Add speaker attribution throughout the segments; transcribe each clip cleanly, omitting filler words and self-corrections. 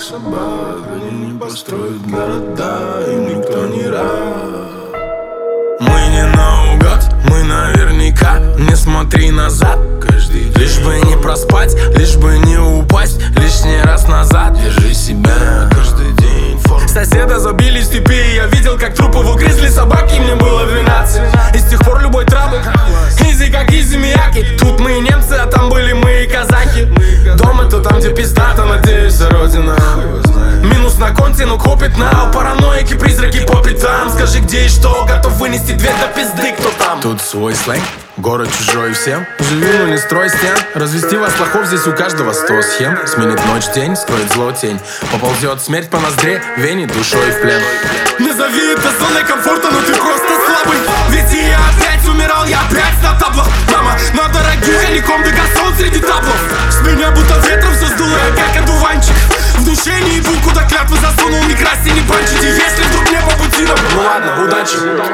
Speaker 1: собак. Они не построят города, им никто не рад. Мы не наугад, мы наверняка. Не смотри назад, каждый день. Лишь бы не проспать, лишь бы не упасть лишний раз назад. Держи себя каждый день. Соседа забили в степи, я видел, как трупы угрызли собаки. Мне было 12, и с тех пор любой трабл изи, как изи Мияки. Тут мы немцы, а там были мы и казахи. Дом это там, где пиздата, надеюсь, родина. Минус на конте, но копит на параноики, призраки по пятам. Скажи, где и что, готов вынести дверь до пизды, кто там? Тут свой сленг, город чужой всем. Живи, но не строй стен. Развести вас лохов, здесь у каждого 100 схем. Сменит ночь день, скроет зло тень. Поползет смерть по ноздре, вене душой в плен. Назови это зоной комфорта, но ты просто слабый. Ведь я опять умирал, я опять на таблах. Мама, на дорогих коньяком догасол среди таблов. С меня будто ветром все сдуло, я как одуванчик. В душе не иду, куда клятвы засунул, не красти, не банчить. И если вдруг мне по пути, ну ладно, удачи.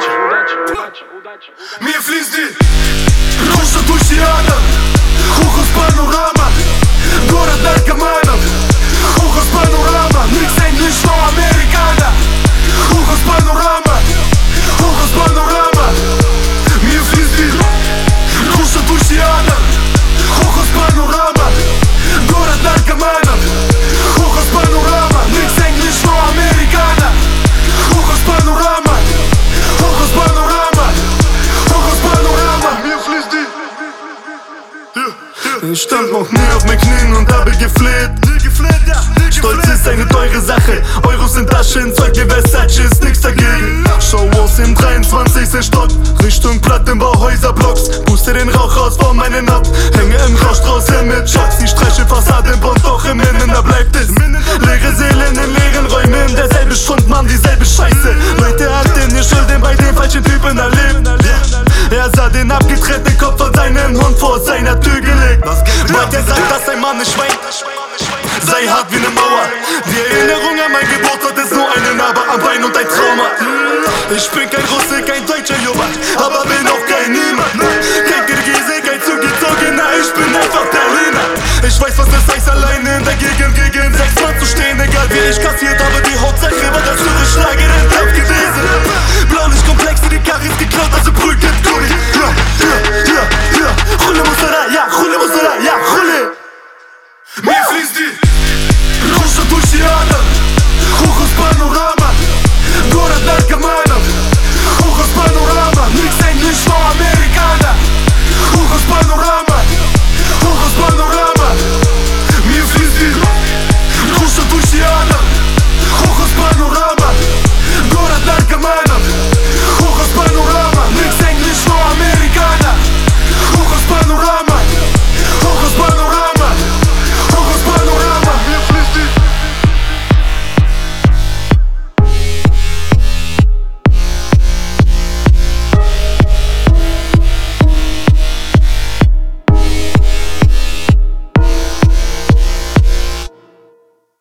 Speaker 1: Mir fließt die Rusche durch die Adern. Hoch aus Panorama, город наркоманов. Hoch aus Panorama, nix Englisch, no Amerikaner. Hoch aus Panorama, hoch aus Panorama. Mir fließt die Rusche durch die Adern. Hoch aus Panorama, город наркоманов. Hoch aus Panorama, nix Englisch, no Amerikaner. Hoch aus Panorama, hoch aus Panorama. Ich stand noch nie auf meinen Knien und habe gefleht. Stolz ist eine teure Sache, Euros sind Taschen, Zeug wie Versace, ist nix dagegen. Show aus im 23. Stock, Richtung Plattenbauhäuserblocks. Puste den Rauch raus vor meinen Ab, hänge im Rausch draußen mit Schocks. Die streiche Fassaden und doch im Innen, da bleibt es. Leere Seelen in leeren Räumen, derselbe Schund, Mann, dieselbe Scheiße. Leute hatten ihr Schulden bei den falschen Typen erlebt. Er sah den abgetrennten Kopf von seinem Hund vor seiner Tür gelegt. Weil er sagt, dass ein Mann nicht weint, sei hart wie ne Mauer. Die Erinnerung an mein Geburtstag ist nur eine Narbe am Bein und ein Trauma. Ich bin kein Russe, kein Deutscher.